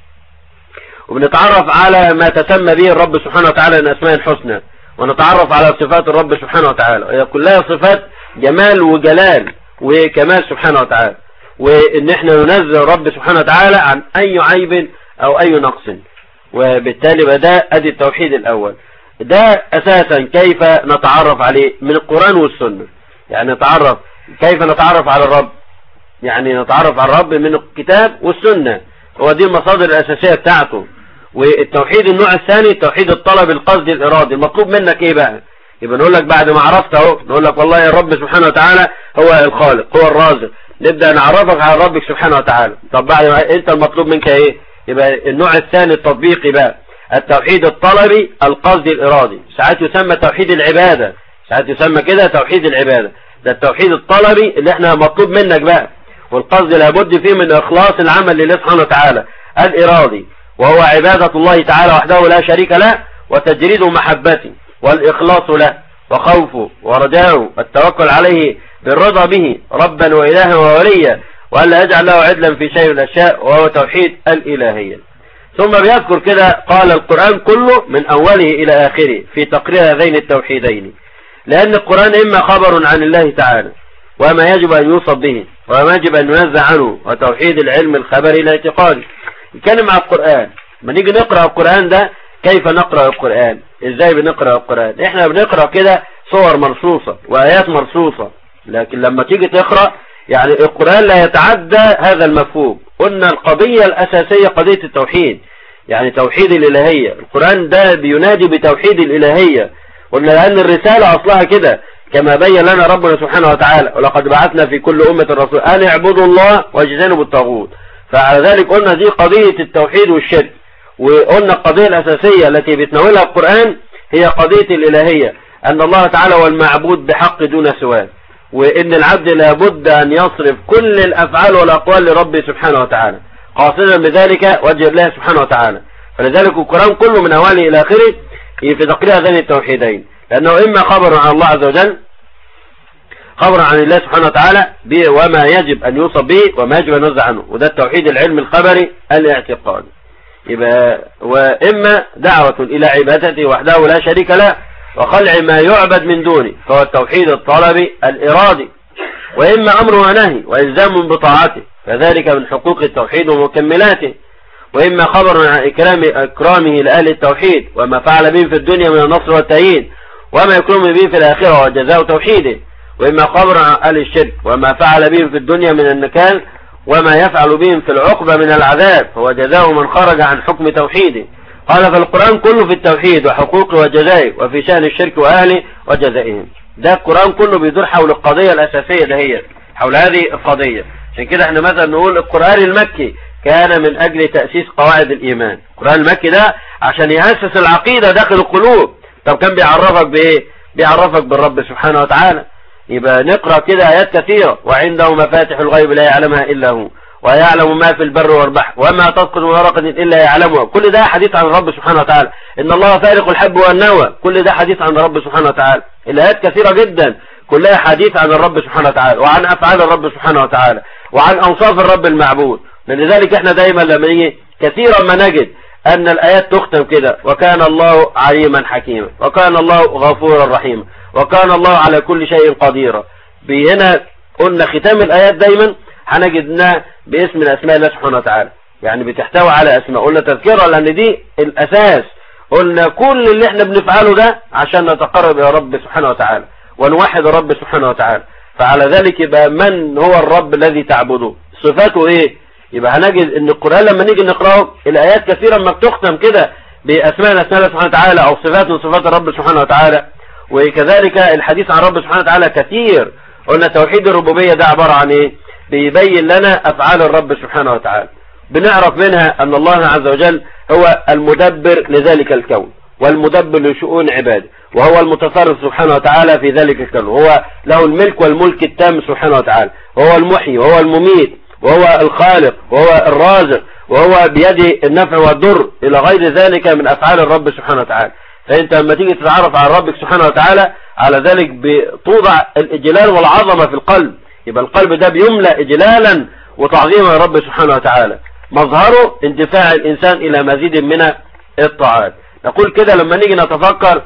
وبنتعرف على ما تسمى به الرب سبحانه وتعالى من أسماء الحسنى، ونتعرف على صفات الرب سبحانه وتعالى، هي كلها صفات جمال وجلال وكمال سبحانه وتعالى، وإن احنا ننزل الرب سبحانه وتعالى عن أي عيب أو أي نقص. وبالتالي بدأ أدي التوحيد الأول. ده أساسا كيف نتعرف عليه؟ من القرآن والسنة. يعني نتعرف كيف نتعرف على الرب، يعني نتعرف على الرب من الكتاب والسنة، هو دي المصادر الأساسية بتاعته. والتوحيد النوع الثاني توحيد الطلب القصدي الإرادي. المطلوب منك إيه بقى؟ يبقى نقول لك بعد ما عرفت اهو، نقول لك والله الرب سبحانه وتعالى هو الخالق هو الرازق، نبدأ نعرفك على ربك سبحانه وتعالى. طب بعد ما انت المطلوب منك ايه؟ يبقى النوع الثاني التطبيقي بقى التوحيد الطلبي القصدي الإرادي. ساعات يسمى توحيد العبادة، ساعات يسمى كده توحيد العبادة. ده التوحيد الطلبي اللي احنا مطلوب منك بقى، والقصد لابد فيه من إخلاص العمل لله سبحانه وتعالى الإرادي، وهو عبادة الله تعالى وحده لا شريك له، وتجريد محبته والإخلاص له، وخوفه ورجاؤه والتوكل عليه بالرضا به ربا وإلها ووليا، وألا يجعل له عدلا في شيء من الأشياء، وهو توحيد الإلهية. ثم بيذكر كده قال القرآن كله من أوله إلى آخره في تقرير هذين التوحيدين، لأن القرآن إما خبر عن الله تعالى وما يجب أن يوصف به وما يجب أن ينزع عنه، وتوحيد العلم الخبري الاعتقادي. نتكلم عن القرآن، ما نيجي نقرأ القرآن ده كيف نقرأ القرآن؟ ازاي بنقرأ القرآن؟ احنا بنقرأ كده صور مرصوصة وآيات مرصوصة، لكن لما تيجي تقرأ يعني القرآن لا يتعدى هذا المفهوم. قلنا القضية الأساسية قضية التوحيد، يعني توحيد الإلهية. القرآن ده بينادي بتوحيد الإلهية. قلنا لأن الرسالة أصلها كده كما بين لنا ربنا سبحانه وتعالى، ولقد بعثنا في كل أمة رسول أن اعبدوا الله واجتنبوا الطاغوت. فعلى ذلك قلنا دي قضية التوحيد والشرك. وقلنا القضية الأساسية التي بيتناولها القرآن هي قضية الإلهية، أن الله تعالى هو المعبود بحق دون سواه، وإن العبد لابد أن يصرف كل الأفعال والأقوال لربه سبحانه وتعالى قاصدا بذلك وجه الله سبحانه وتعالى. فلذلك القرآن كله من أوله إلى آخره في تقرير هذين التوحيدين، لأنه إما خبر عن الله عز وجل، خبر عن الله سبحانه وتعالى وما يجب أن يوصف به وما يجب أن ينزع عنه، وده التوحيد العلم الخبري الاعتقادي. يبقى وإما دعوة إلى عبادته وحده لا شريك له وخلع ما يعبد من دونه، فهو التوحيد الطلبي الإرادي. وإما أمر ونهي وإلزام بطاعته، فذلك من حقوق التوحيد ومكملاته. وإما خبر عن إكرام إكرامه لأهل التوحيد وما فعل بهم في الدنيا من النصر والتأييد وما يكرم به في الآخرة وجزاء توحيده. وإما خبر عن أهل الشرك وما فعل بهم في الدنيا من النكال وما يفعل بهم في العقبة من العذاب، فهو جزاء من خرج عن حكم توحيده. قال فالقرآن كله في التوحيد وحقوقه وجزائه، وفي شأن الشرك وأهله وجزائهم. ده القرآن كله بيدور حول القضية الأساسية دهيت، حول هذه القضية. عشان كده احنا مثلا نقول القرآن المكي كان من أجل تأسيس قواعد الإيمان. القرآن المكي ده عشان يأسس العقيدة داخل القلوب. طب كان بيعرفك بإيه؟ بيعرفك بالرب سبحانه وتعالى. يبقى نقرأ كده آيات كثيرة، وعنده مفاتح الغيب لا يعلمها إلا هو، ويعلم ما في البر والبحر، وما تسقط من ورقة إلا يعلمها. كل ده حديث عن الرب سبحانه وتعالى. إن الله فارق الحب والنوى، كل ده حديث عن الرب سبحانه وتعالى. الآيات كثيرة جدا كلها حديث عن الرب سبحانه وتعالى وعن أفعال الرب سبحانه وتعالى وعن أوصاف الرب المعبود. لذلك احنا دايما لما نيجي كثيرا ما نجد أن الآيات تختم كده: وكان الله عليما حكيما، وكان الله غفورا رحيما، وكان الله على كل شيء قديرا. هنا قلنا ختام الآيات دايما هنجدنا باسم من أسماء الله سبحانه وتعالى، يعني بتحتوي على أسماء. قلنا تذكرها لأن دي الأساس. قلنا كل اللي احنا بنفعله ده عشان نتقرب إلى رب سبحانه وتعالى ونوحد الرب سبحانه وتعالى. فعلى ذلك يبقى من هو الرب الذي تعبده؟ صفاته ايه؟ يبقى هنجد ان القرآن لما نيجي نقرأه الآيات كثيرا ما بتختم كده بأسماء من أسماء الله سبحانه وتعالى أو صفات من صفات الرب سبحانه وتعالى. وكذلك الحديث عن الرب سبحانه وتعالى كثير. قلنا توحيد الربوبية ده عبارة عن ايه؟ بيبين لنا أفعال الرب سبحانه وتعالى. بنعرف منها أن الله عز وجل هو المدبر لذلك الكون والمدبر لشؤون عباده، وهو المتصرف سبحانه وتعالى في ذلك الكون، وهو له الملك والملك التام سبحانه وتعالى، وهو المحيي وهو المميت وهو الخالق وهو الرازق، وهو بيده النفع والضر إلى غير ذلك من أفعال الرب سبحانه وتعالى. فأنت لما تيجي تتعرف على ربك سبحانه وتعالى على ذلك بتوضع الإجلال والعظمة في القلب. يبقى القلب ده بيملأ إجلالا وتعظيما لرب سبحانه وتعالى، مظهره اندفاع الإنسان إلى مزيد من الطاعات. نقول كده لما نيجي نتفكر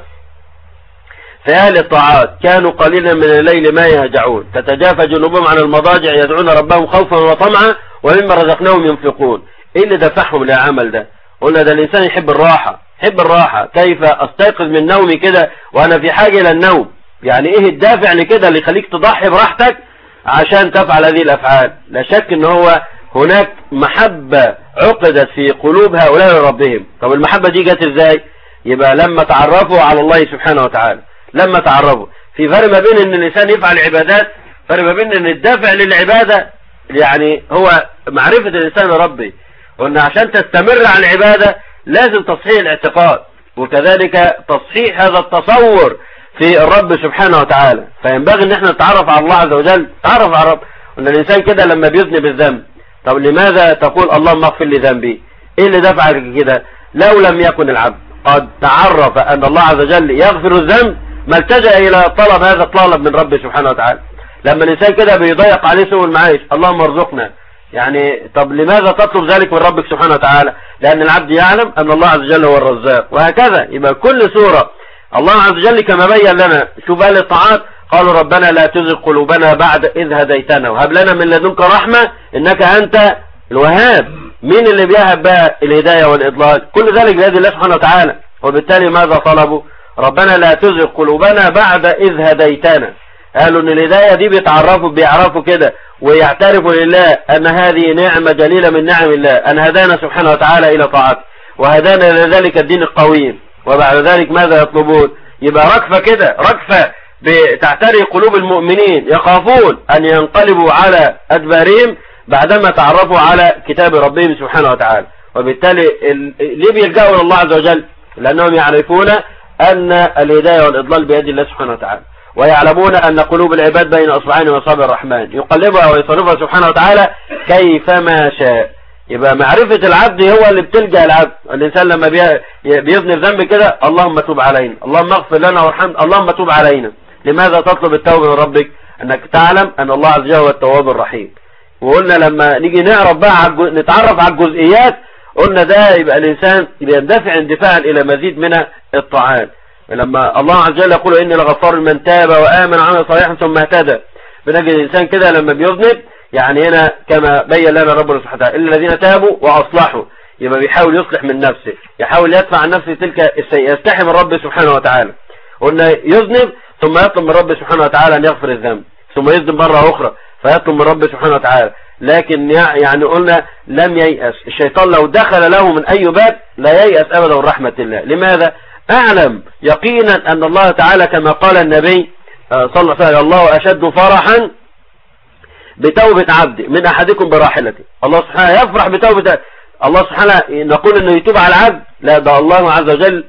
في أهل الطاعات: كانوا قليلا من الليل ما يهجعون، تتجافى جنوبهم عن المضاجع يدعون ربهم خوفا وطمعا ومما رزقناهم ينفقون. ايه اللي دفعهم للعمل ده؟ قلنا ده الإنسان يحب الراحة. يحب الراحة. كيف أستيقظ من نومي كده وأنا في حاجة إلى النوم؟ يعني ايه الدافع لكده اللي يخليك تضحي براحتك عشان تفعل هذه الأفعال؟ لا شك ان هو هناك محبة عقدت في قلوب هؤلاء لربهم. طب المحبة دي جت ازاي؟ يبقى لما تعرفوا على الله سبحانه وتعالى. لما تعرفوا في فرق ما بين ان الانسان يفعل عبادات، فرق ما بين ان الدافع للعبادة يعني هو معرفة الانسان لربه، وان عشان تستمر على العبادة لازم تصحيح الاعتقاد، وكذلك تصحيح هذا التصور في الرب سبحانه وتعالى. فينبغي ان احنا نتعرف على الله عز وجل، نتعرف على الرب. وان الانسان كده لما بيذنب الذنب، طب لماذا تقول اللهم اغفر لي ذنبي؟ ايه اللي دفعك كده؟ لو لم يكن العبد قد تعرف ان الله عز وجل يغفر الذنب ما التجأ الى طلب هذا الطلب من رب سبحانه وتعالى. لما الانسان كده بيضيق عليه سوء المعيش، اللهم ارزقنا، يعني طب لماذا تطلب ذلك من ربك سبحانه وتعالى؟ لان العبد يعلم ان الله عز وجل هو الرزاق. وهكذا يبقى كل سورة الله عز وجل كما بين لنا. شوف اهل الطاعات قالوا ربنا لا تزغ قلوبنا بعد إذ هديتنا وهب لنا من لدنك رحمة إنك أنت الوهاب. مين اللي بيهب بقى الهداية والإضلال؟ كل ذلك بيد الله سبحانه وتعالى. وبالتالي ماذا طلبوا؟ ربنا لا تزغ قلوبنا بعد إذ هديتنا. قالوا ان الهداية دي بيتعرفوا بيعرفوا كده ويعترفوا لله ان هذه نعمة جليلة من نعم الله، ان هدانا سبحانه وتعالى الى طاعته وهدانا لذلك الدين القويم. وبعد ذلك ماذا يطلبون؟ يبقى ركفة كده، ركفة بتعتري قلوب المؤمنين، يخافون ان ينقلبوا على ادبارهم بعدما تعرفوا على كتاب ربهم سبحانه وتعالى. وبالتالي ليه بيلجأوا الى الله عز وجل؟ لانهم يعرفون ان الهداية والاضلال بيد الله سبحانه وتعالى، ويعلمون أن قلوب العباد بين أصبعين من أصابع الرحمن يقلبها ويصرفها سبحانه وتعالى كيفما شاء. يبقى معرفة العبد هو اللي بتلجأ العبد. الإنسان لما بيذنب ذنب كده اللهم توب علينا، اللهم اغفر لنا وارحمنا، اللهم توب علينا. لماذا تطلب التوبة من ربك؟ أنك تعلم أن الله عز وجل هو التواب الرحيم. وقلنا لما نيجي نعرف بقى نتعرف على الجزئيات، قلنا ده يبقى الإنسان يندفع اندفاعا إلى مزيد من الطاعات. لما الله عز وجل يقول إني لغفار لمن تاب وآمن وعمل صالحا ثم اهتدى، بنجد الإنسان كده لما بيذنب، يعني هنا كما بين لنا ربنا سبحانه وتعالى إلا الذين تابوا وأصلحوا، يبقى بيحاول يصلح من نفسه، يحاول يدفع عن نفسه تلك السيئة، يستحي من رب سبحانه وتعالى. قلنا يذنب ثم يطلب من رب سبحانه وتعالى أن يغفر الذنب، ثم يذنب مرة أخرى فيطلب من رب سبحانه وتعالى. لكن يعني قلنا لم ييأس الشيطان، لو دخل له من أي باب لا ييأس أبدا من رحمة الله. لماذا؟ أعلم يقينا أن الله تعالى كما قال النبي صلى الله عليه وسلم الله أشد فرحا بتوبة عبد من أحدكم براحلته. الله سبحانه يفرح بتوبة الله سبحانه، نقول أنه يتوب على العبد؟ لا، ده الله عز وجل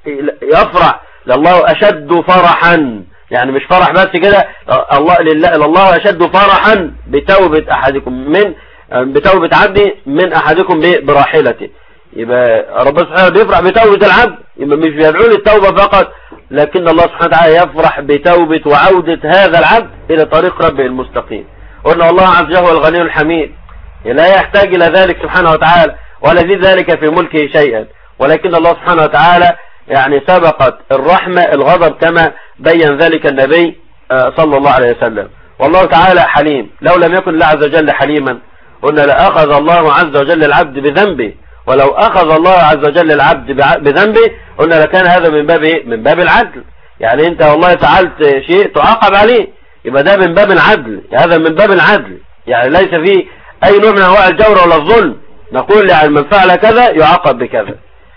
يفرح، لله أشد فرحا، يعني مش فرح بس كده، الله لله الله أشد فرحا بتوبة أحدكم من بتوبة عبد من أحدكم براحلته. يبقى ربنا سبحانه بيفرح بتوبة العبد، يبقى مش بيدعو للتوبة فقط، لكن الله سبحانه وتعالى يفرح بتوبة وعودة هذا العبد إلى طريق ربه المستقيم. قلنا الله عز وجل هو الغني الحميد، لا يحتاج إلى ذلك سبحانه وتعالى ولا زيد ذلك في ملكه شيئا، ولكن الله سبحانه وتعالى يعني سبقت الرحمة الغضب كما بين ذلك النبي صلى الله عليه وسلم. والله تعالى حليم، لو لم يكن الله عز وجل حليما قلنا لأخذ الله عز وجل العبد بذنبه، ولو أخذ الله عز وجل العبد بذنبه قلنا لكان هذا من باب إيه؟ من باب العدل. يعني أنت والله فعلت شيء تعاقب عليه، يبقى ده من باب العدل، هذا من باب العدل، يعني ليس فيه أي نوع من أنواع الجور ولا الظلم. نقول يعني من فعل كذا يعاقب بكذا.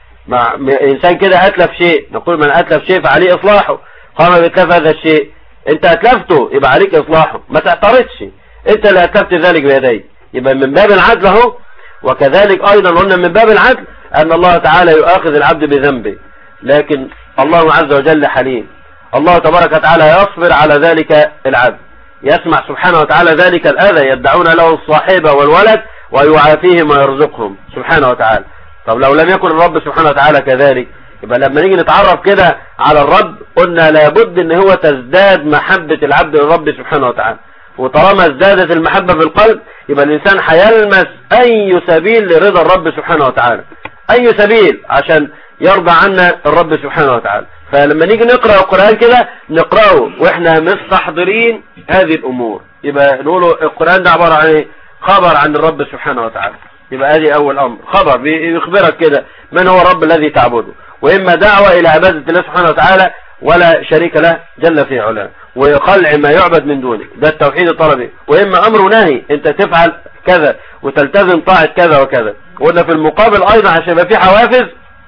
مع إنسان كده أتلف شيء، نقول من أتلف شيء فعليه إصلاحه، قام بإتلاف هذا الشيء، أنت أتلفته يبقى عليك إصلاحه، ما تعترضش، أنت اللي أتلفت ذلك بيديك، يبقى من باب العدل أهو. وكذلك أيضا قلنا من باب العدل أن الله تعالى يؤاخذ العبد بذنبه، لكن الله عز وجل حليم، الله تبارك وتعالى يصبر على ذلك العبد، يسمع سبحانه وتعالى ذلك الأذى، يدعون له الصاحبة والولد ويعافيهم ويرزقهم سبحانه وتعالى. طب لو لم يكن الرب سبحانه وتعالى كذلك، يبقى لما نيجي نتعرف كده على الرب قلنا لابد ان هو تزداد محبة العبد للرب سبحانه وتعالى. وطالما ازدادت المحبة في القلب يبقى الإنسان هيلمس أي سبيل لرضا الرب سبحانه وتعالى، أي سبيل عشان يرضى عنا الرب سبحانه وتعالى. فلما نيجي نقرأ القرآن كده نقرأه وإحنا مستحضرين هذه الأمور، يبقى نقوله القرآن ده عبارة عن ايه؟ خبر عن الرب سبحانه وتعالى. يبقى هذه أول أمر، خبر بيخبرك كده من هو الرب الذي تعبده، وإما دعوة إلى عبادة الله سبحانه وتعالى ولا شريك له جل في علاه، وقلع ما يعبد من دونه، ده التوحيد الطلبي. وإما أمر نهي، أنت تفعل كذا وتلتزم طاعة كذا وكذا. وقلنا في المقابل أيضا عشان يبقى في حوافز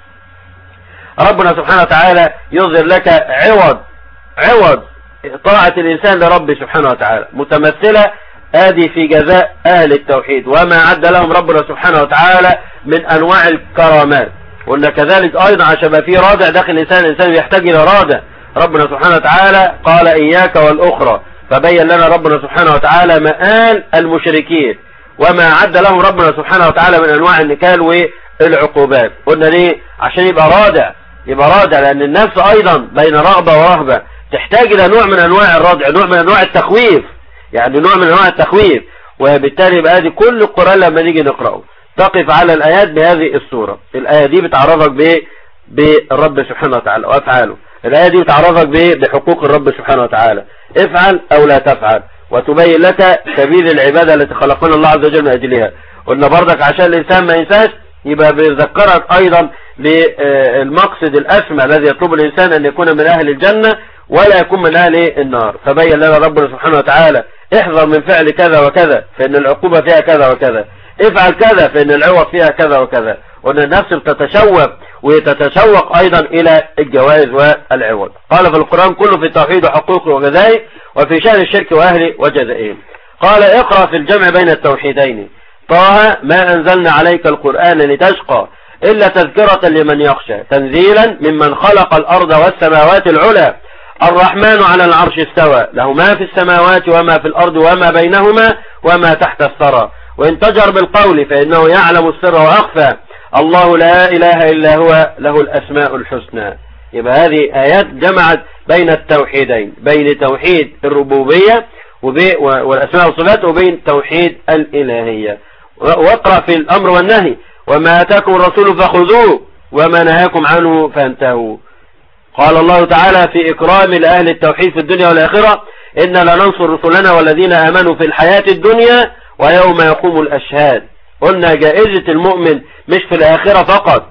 ربنا سبحانه وتعالى يظهر لك عوض عوض طاعة الإنسان لرب سبحانه وتعالى، متمثلة آدي في جزاء أهل التوحيد وما عد لهم ربنا سبحانه وتعالى من أنواع الكرامات. قلنا كذلك أيضا عشان يبقى في رادع داخل الإنسان، الإنسان يحتاج إلى رادع. ربنا سبحانه وتعالى قال إياك والأخرى، فبين لنا ربنا سبحانه وتعالى مآل المشركين وما عد لهم ربنا سبحانه وتعالى من أنواع النكال والعقوبات. قلنا ليه؟ عشان يبقى رادع، يبقى رادع، لأن النفس أيضا بين رغبة ورهبة تحتاج إلى نوع من أنواع الرادع، نوع من أنواع التخويف، يعني نوع من أنواع التخويف. وبالتالي يبقى هذه كل القرآن لما نيجي نقرأه تقف على الآيات بهذه الصورة. الآية دي بتعرفك ب بالرب سبحانه وتعالى وأفعاله، الآية دي بتعرفك بحقوق الرب سبحانه وتعالى، افعل أو لا تفعل، وتبين لك سبيل العبادة التي خلقنا الله عز وجل من أجلها. قلنا برضك عشان الإنسان ما ينساش يبقى بيذكرك أيضا للمقصد الأسمى الذي يطلب الإنسان أن يكون من أهل الجنة ولا يكون من أهل النار. فبين لنا ربنا سبحانه وتعالى احذر من فعل كذا وكذا فإن العقوبة فيها كذا وكذا، افعل كذا فإن العوض فيها كذا وكذا. وأن النفس بتتشوق وتتشوق أيضا إلى الجوائز والعوض. قال في القرآن كله في التوحيد وحقوق وجزائه وفي شأن الشرك وأهله وجزائهم. قال اقرأ في الجمع بين التوحيدين. طه ما أنزلنا عليك القرآن لتشقى إلا تذكرة لمن يخشى تنزيلا ممن خلق الأرض والسماوات العلى الرحمن على العرش استوى له ما في السماوات وما في الأرض وما بينهما وما تحت الثرى وإن تجر بالقول فإنه يعلم السر وأخفى الله لا إله إلا هو له الأسماء الحسنى. يبقى هذه آيات جمعت بين التوحيدين، بين توحيد الربوبية والأسماء والصفات وبين توحيد الإلهية. واقرأ في الأمر والنهي وما أتاكم الرسول فخذوه وما نهاكم عنه فانتهوا. قال الله تعالى في إكرام لأهل التوحيد في الدنيا والآخرة إن لننصر رسلنا والذين آمنوا في الحياة الدنيا ويوم يقوم الأشهاد. قلنا جائزة المؤمن مش في الآخرة فقط،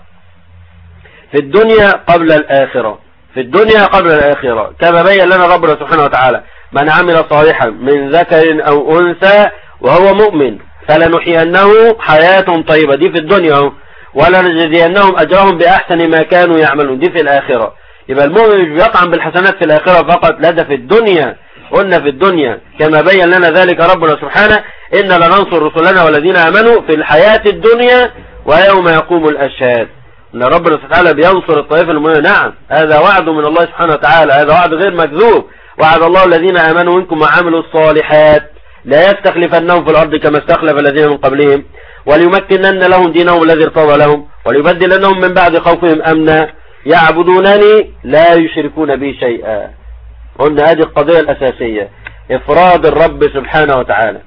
في الدنيا قبل الآخرة، في الدنيا قبل الآخرة كما بين لنا ربنا سبحانه وتعالى من عمل صالحا من ذكر أو أنثى وهو مؤمن فلنحيينه حياة طيبة، دي في الدنيا، ولنجزينهم أجرهم بأحسن ما كانوا يعملون، دي في الآخرة. يبقى المؤمن مش بيطعم بالحسنات في الآخرة فقط، لا ده في الدنيا. قلنا في الدنيا كما بين لنا ذلك ربنا سبحانه إن لننصر رسلنا والذين آمنوا في الحياة الدنيا ويوم يقوم الأشهاد. إن ربنا سبحانه بينصر الطائفة المؤمنة، نعم هذا وعد من الله سبحانه وتعالى، هذا وعد غير مكذوب. وعد الله الذين آمنوا منكم وعملوا الصالحات لا يستخلفنهم في الأرض كما استخلف الذين من قبلهم وليمكنن لهم دينهم الذي ارتضى لهم وليبدلنهم من بعد خوفهم أمنا يعبدونني لا يشركون بي شيئا. قلنا هذه القضية الأساسية، إفراد الرب سبحانه وتعالى،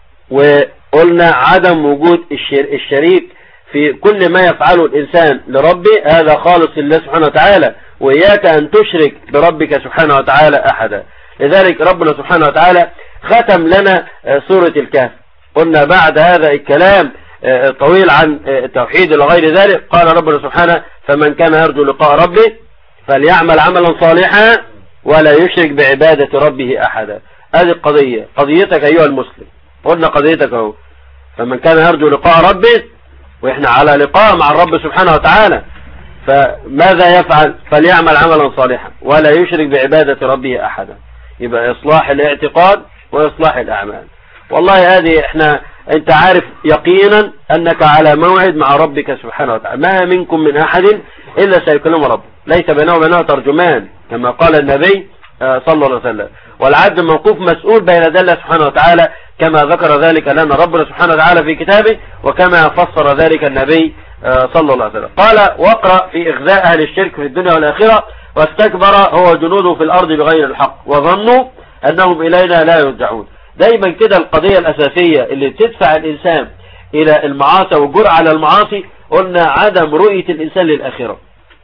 وقلنا عدم وجود الشريك في كل ما يفعله الإنسان لربه، هذا خالص لله سبحانه وتعالى، وإياك أن تشرك بربك سبحانه وتعالى أحدا. لذلك ربنا سبحانه وتعالى ختم لنا سورة الكهف. قلنا بعد هذا الكلام طويل عن التوحيد لغير ذلك قال ربنا سبحانه فمن كان يرجو لقاء ربه فليعمل عملا صالحا ولا يشرك بعبادة ربه أحدا. هذه القضية، قضيتك أيها المسلم، قلنا قضيتك اهو، فمن كان يرجو لقاء ربه، وإحنا على لقاء مع الرب سبحانه وتعالى، فماذا يفعل؟ فليعمل عملا صالحا ولا يشرك بعبادة ربه أحدا. يبقى إصلاح الاعتقاد وإصلاح الأعمال. والله هذه إحنا أنت عارف يقينا أنك على موعد مع ربك سبحانه وتعالى، ما منكم من أحد إلا سيكلم ربه ليس بينه وبينه ترجمان كما قال النبي صلى الله عليه وسلم، والعبد موقوف مسؤول بين يدي الله سبحانه وتعالى كما ذكر ذلك لنا ربنا سبحانه وتعالى في كتابه وكما فسر ذلك النبي صلى الله عليه وسلم. قال واقرأ في إخزاء أهل الشرك في الدنيا والآخرة واستكبر هو جنوده في الأرض بغير الحق وظنوا أنهم إلينا لا يرجعون. دايما كده القضية الأساسية اللي تدفع الإنسان إلى المعاصي والجرأة على المعاصي، قلنا عدم رؤية الإنسان للآخرة،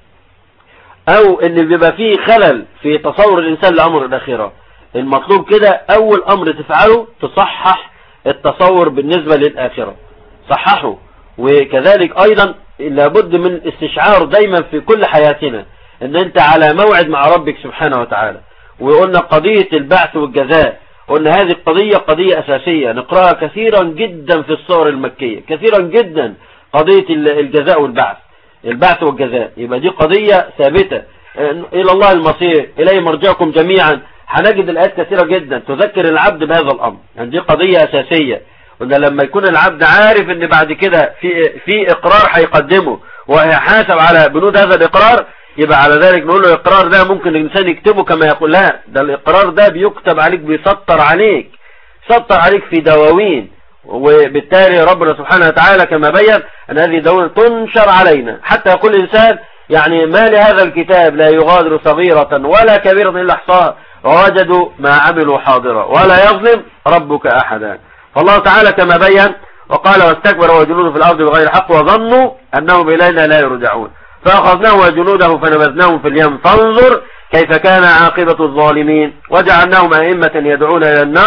أو إن بيبقى فيه خلل في تصور الإنسان لأمر الآخرة. المطلوب كده أول أمر تفعله تصحح التصور بالنسبة للآخرة، صححه. وكذلك أيضا لابد من استشعار دايما في كل حياتنا إن أنت على موعد مع ربك سبحانه وتعالى. وقلنا قضية البعث والجزاء، قلنا هذه القضية قضية أساسية نقرأها كثيرا جدا في السور المكية، كثيرا جدا قضية الجزاء والبعث، البعث والجزاء. يبقى دي قضية ثابتة، إلى الله المصير، إليه مرجعكم جميعا. هنجد الآيات كثيرة جدا تذكر العبد بهذا الأمر، يعني دي قضية أساسية. قلنا لما يكون العبد عارف ان بعد كده في في إقرار هيقدمه وهيحاسب على بنود هذا الإقرار، يبقى على ذلك نقول له الإقرار ده ممكن الإنسان يكتبه كما يقول، لا ده الإقرار ده بيكتب عليك، بيسطر عليك، سطر عليك في دواوين. وبالتالي ربنا سبحانه وتعالى كما بين أن هذه الدواوين تنشر علينا حتى يقول الإنسان يعني ما لهذا الكتاب لا يغادر صغيرة ولا كبيرة إلا أحصاها ووجدوا ما عملوا حاضرا ولا يظلم ربك أحدا. فالله تعالى كما بين وقال واستكبر وجنوده في الأرض بغير حق وظنوا أنهم إلينا لا يرجعون فأخذناه وجنوده فنبذناهم في اليم فانظر كيف كان عاقبة الظالمين وجعلناهم أئمة يدعون إلى النار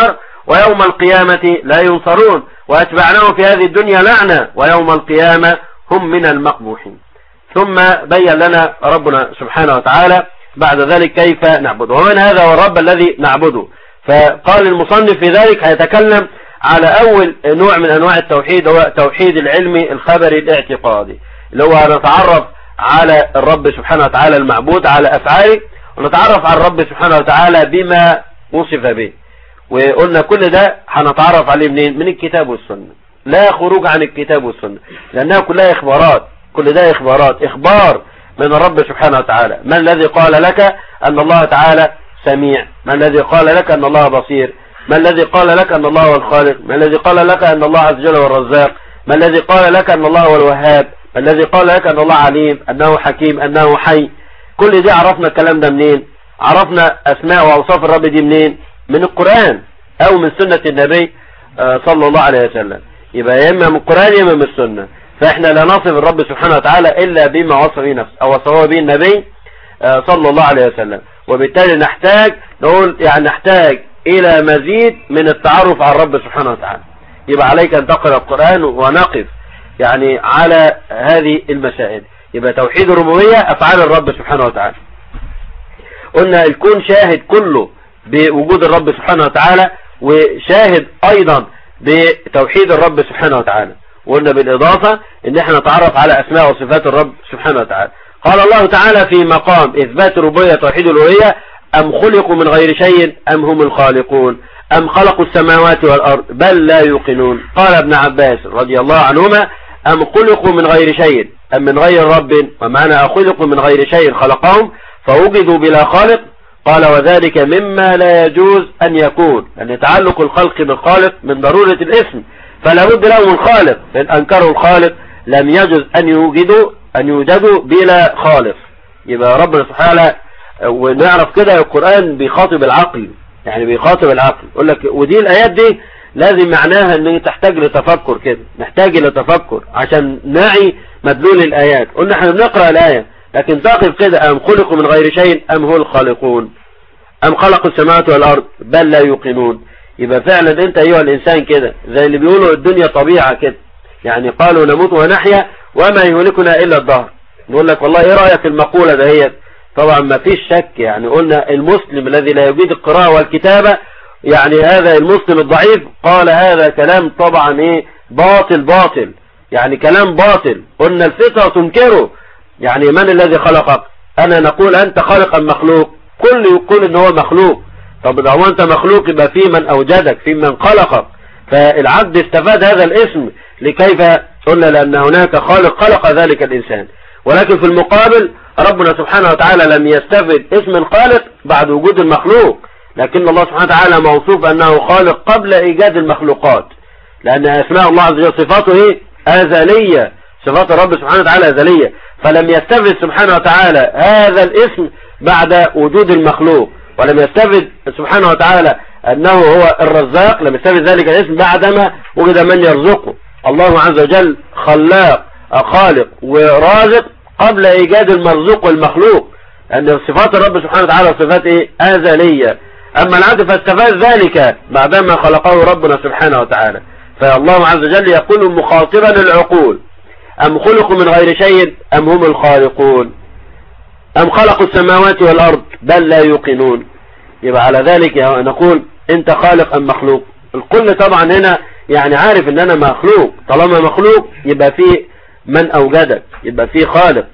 ويوم القيامة لا ينصرون، وأتبعناهم في هذه الدنيا لعنة ويوم القيامة هم من المقبوحين. ثم بين لنا ربنا سبحانه وتعالى بعد ذلك كيف نعبده، ومن هذا هو الرب الذي نعبده. فقال المصنف في ذلك هيتكلم على أول نوع من أنواع التوحيد، هو توحيد العلمي الخبري الاعتقادي، اللي هو نتعرف على الرب سبحانه وتعالى المعبود على أفعاله، ونتعرف على الرب سبحانه وتعالى بما وصف به. وقلنا كل ده هنتعرف عليه منين؟ من الكتاب والسنة، لا خروج عن الكتاب والسنة، لأنها كلها إخبارات، كل ده إخبارات، إخبار من الرب سبحانه وتعالى. من الذي قال لك أن الله تعالى سميع؟ من الذي قال لك أن الله بصير؟ من الذي قال لك أن الله هو الخالق؟ من الذي قال لك أن الله عز وجل هو الرزاق؟ من الذي قال لك أن الله هو الوهاب؟ من الذي قال لك أن الله عليم، أنه حكيم، أنه حي؟ كل دي عرفنا الكلام ده منين؟ عرفنا أسماء وأوصاف الرب دي منين؟ من القرآن أو من سنة النبي صلى الله عليه وسلم. يبقى يا إما من القرآن يا إما من السنة. فإحنا لا نصف الرب سبحانه وتعالى إلا بما وصف به نفسه أو وصفه به النبي صلى الله عليه وسلم. وبالتالي نحتاج نقول يعني نحتاج إلى مزيد من التعرف على الرب سبحانه وتعالى. يبقى عليك أن تقرأ القرآن ونقف يعني على هذه المسائل. يبقى توحيد الربوبية أفعال الرب سبحانه وتعالى. قلنا الكون شاهد كله بوجود الرب سبحانه وتعالى، وشاهد أيضا بتوحيد الرب سبحانه وتعالى. وقلنا بالإضافة ان احنا نتعرف على أسماء وصفات الرب سبحانه وتعالى. قال الله تعالى في مقام إثبات الربوبية توحيد الألوهية: أم خلقوا من غير شيء أم هم الخالقون أم خلقوا السماوات والأرض بل لا يوقنون. قال ابن عباس رضي الله عنهما: أم خلقوا من غير شيء أم من غير رب، ومعنى خلقوا من غير شيء خلقهم فوجدوا بلا خالق. قال: وذلك مما لا يجوز أن يكون، أن تعلق الخلق بالخالق من ضرورة الاسم، فلا بد له من خالق، إن أنكروا الخالق لم يجوز أن يوجدوا أن يوجدوا بلا خالق. يبقى ربنا سبحانه، ونعرف كده القرآن بيخاطب العقل، يعني بيخاطب العقل. يقول لك ودي الآيات دي لازم معناها ان تحتاج لتفكر كده، نحتاج الى تفكر عشان نعي مدلول الآيات. قلنا احنا بنقرأ الآية لكن تقف كده: أم خلقوا من غير شيء أم هو الخالقون أم خلقوا السماوات والأرض بل لا يوقنون. يبقى فعلا انت ايها الانسان كده زي اللي بيقولوا الدنيا طبيعة كده، يعني قالوا نموت ونحيا وما يهلكنا الا الدهر. نقول لك والله ايه رأيك في المقولة دهيت؟ طبعا ما فيش شك، يعني قلنا المسلم الذي لا يجيد القراءة والكتابة، يعني هذا المسلم الضعيف قال هذا كلام طبعا ايه باطل باطل، يعني كلام باطل. قلنا الفطرة تنكره، يعني من الذي خلقك؟ انا نقول انت خالق ام مخلوق؟ كل يقول ان هو مخلوق. طب لو انت مخلوق يبقى في من اوجدك، في من خلقك. فالعبد استفاد هذا الاسم لكيف؟ قلنا لان هناك خالق خلق ذلك الانسان، ولكن في المقابل ربنا سبحانه وتعالى لم يستفد اسم الخالق بعد وجود المخلوق، لكن الله سبحانه وتعالى موصوف انه خالق قبل ايجاد المخلوقات، لان اسماء الله عز وجل صفاته ايه؟ ازلية. صفات الرب سبحانه وتعالى ازلية، فلم يستفد سبحانه وتعالى هذا الاسم بعد وجود المخلوق، ولم يستفد سبحانه وتعالى انه هو الرزاق، لم يستفد ذلك الاسم بعدما وجد من يرزقه. الله عز وجل خلاق خالق ورازق قبل ايجاد المرزوق والمخلوق، ان صفات الرب سبحانه وتعالى صفات ايه؟ ازلية. اما العبد فاستفاد ذلك بعدما خلقه ربنا سبحانه وتعالى. فالله عز وجل يقول مخاطبا العقول: أم خلقوا من غير شيء أم هم الخالقون أم خلقوا السماوات والأرض بل لا يوقنون. يبقى على ذلك نقول أنت خالق أم مخلوق؟ الكل طبعا هنا يعني عارف أن أنا مخلوق، طالما مخلوق يبقى فيه من أوجدك، يبقى فيه خالق.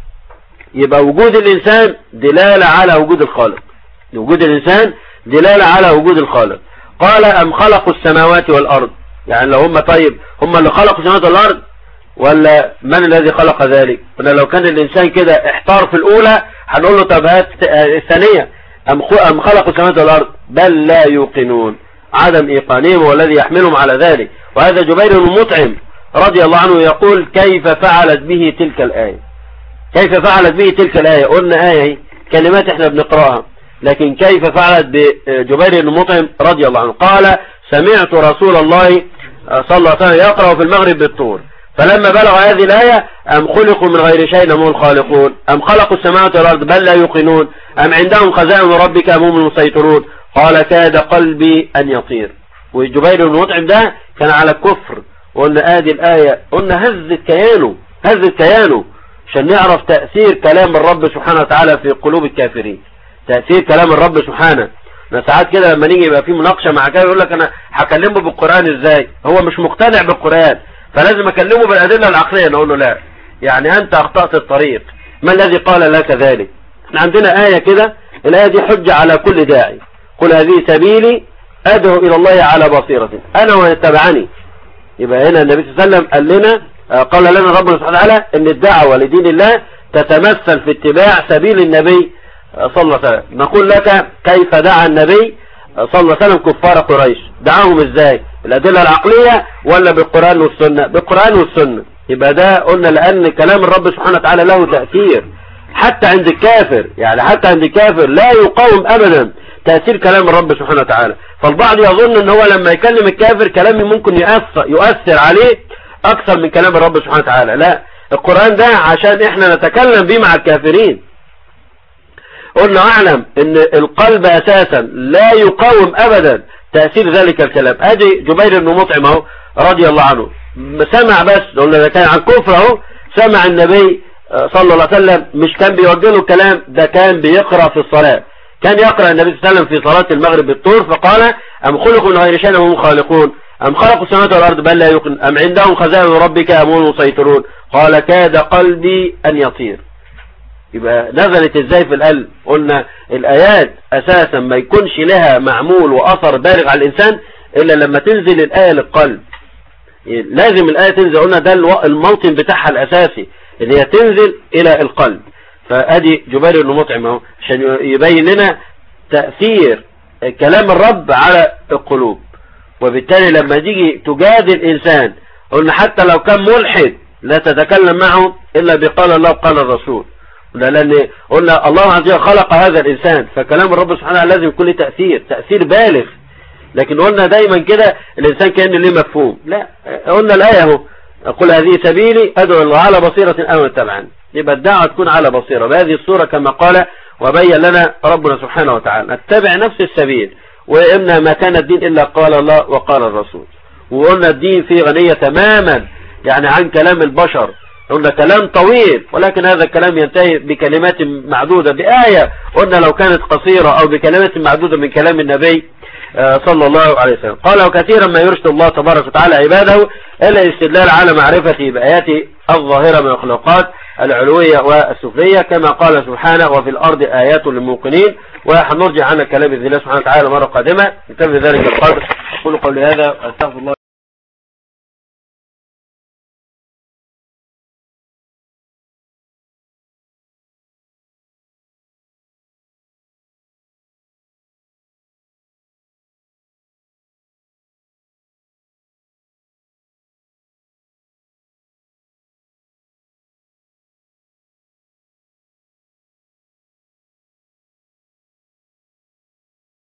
يبقى وجود الإنسان دلالة على وجود الخالق، وجود الإنسان دلالة على وجود الخالق. قال: أم خلقوا السماوات والأرض، يعني لو هم طيب هم اللي خلقوا السماوات والأرض ولا من الذي خلق ذلك؟ ولا لو كان الإنسان كده احتار في الأولى هنقول له طب هات الثانية: أم خلقوا السماوات والأرض بل لا يوقنون. عدم إيقانهم هو الذي يحملهم على ذلك. وهذا جبير بن مطعم رضي الله عنه يقول: كيف فعلت به تلك الآية؟ كيف فعلت به تلك الآية؟ قلنا آية كلمات احنا بنقرأها، لكن كيف فعلت بجبير بن مطعم رضي الله عنه؟ قال: سمعت رسول الله صلى الله عليه وسلم يقرأ في المغرب بالطور، فلما بلغ هذه الآية: أم خلقوا من غير شيء أم هم الخالقون أم خلقوا السماوات والأرض بل لا يوقنون أم عندهم خزائن ربك أم هم المسيطرون، قال: كاد قلبي أن يطير. وجبير بن مطعم ده كان على الكفر، وقلنا ادي الآية قلنا هزت كيانه هزت كيانه عشان نعرف تأثير كلام الرب سبحانه وتعالى في قلوب الكافرين. تأثير كلام الرب سبحانه. ساعات كده لما نيجي يبقى في مناقشة مع كافر يقول لك انا هكلمه بالقرآن ازاي، هو مش مقتنع بالقرآن فلازم اكلمه بالأدلة العقلية. نقول له لا، يعني انت اخطأت الطريق، ما الذي قال لك ذلك؟ احنا عندنا آية كده، الآية دي حجة على كل داعي. قل هذه سبيلي ادعو الى الله على بصيرة انا ومن اتبعني. يبقى هنا النبي صلى الله عليه وسلم قال لنا، قال لنا ربنا سبحانه وتعالى ان الدعوة لدين الله تتمثل في اتباع سبيل النبي صلى الله عليه وسلم. نقول لك كيف دعا النبي صلى الله عليه وسلم كفار قريش؟ دعاهم ازاي؟ الادلة العقلية ولا بالقرآن والسنة؟ بالقرآن والسنة. يبقى ده قلنا لان كلام الرب سبحانه وتعالى له تأثير حتى عند الكافر، يعني حتى عند الكافر لا يقاوم ابدا تأثير كلام الرب سبحانه وتعالى. فالبعض يظن ان هو لما يكلم الكافر كلامي ممكن يؤثر, يؤثر عليه اكثر من كلام الرب سبحانه وتعالى. لا، القرآن ده عشان احنا نتكلم به مع الكافرين. قلنا اعلم ان القلب اساسا لا يقاوم ابدا تأثير ذلك الكلام. ادي جبير بن مطعم اهو رضي الله عنه سمع، بس قلنا ده كان عن كفر اهو، سمع النبي صلى الله عليه وسلم، مش كان بيوجه له الكلام ده، كان بيقرأ في الصلاة. كان يقرأ النبي صلى الله عليه وسلم في صلاة المغرب بالطور فقال أم خلقوا من غير شيء وهم خالقون أم خلقوا السماوات والأرض بل لا يوقن أم عندهم خزائن ربك أم هم مسيطرون قال كاد قلبي أن يطير. يبقى نزلت ازاي في القلب؟ قلنا الآيات أساسا ما يكونش لها معمول وأثر بالغ على الإنسان إلا لما تنزل الآية للقلب. لازم الآية تنزل، قلنا ده الموطن بتاعها الأساسي اللي هي تنزل إلى القلب. فأدي جبير بن مطعم اهو عشان يبين لنا تأثير كلام الرب على القلوب. وبالتالي لما تيجي تجادل إنسان قلنا حتى لو كان ملحد لا تتكلم معه إلا بقال الله وقال الرسول، لأن قلنا الله عز وجل خلق هذا الإنسان، فكلام الرب سبحانه لازم يكون له تأثير تأثير بالغ. لكن قلنا دايما كده الإنسان كأن له مفهوم، لا، قلنا الآية اهو قل هذه سبيلي أدعو الله على بصيرة أنا ومن اتبعني. يبقى الدعوة تكون على بصيرة بهذه الصورة كما قال وبين لنا ربنا سبحانه وتعالى. نتبع نفس السبيل، وإن ما كان الدين إلا قال الله وقال الرسول. وقلنا الدين فيه غنية تماما يعني عن كلام البشر، قلنا كلام طويل ولكن هذا الكلام ينتهي بكلمات معدودة بآية قلنا لو كانت قصيرة أو بكلمات معدودة من كلام النبي صلى الله عليه وسلم. قال وكثيرا ما يرشد الله تبارك وتعالى عباده إلا الاستدلال على معرفته بآياته الظاهرة من الخلقات العلوية والسفلية كما قال سبحانه وفي الأرض آيات للموقنين. وحنرجع عن الكلام بإذن الله سبحانه وتعالى مرة قادمة. نكتفي ذلك القدر. أقول قولي هذا أستغفر الله.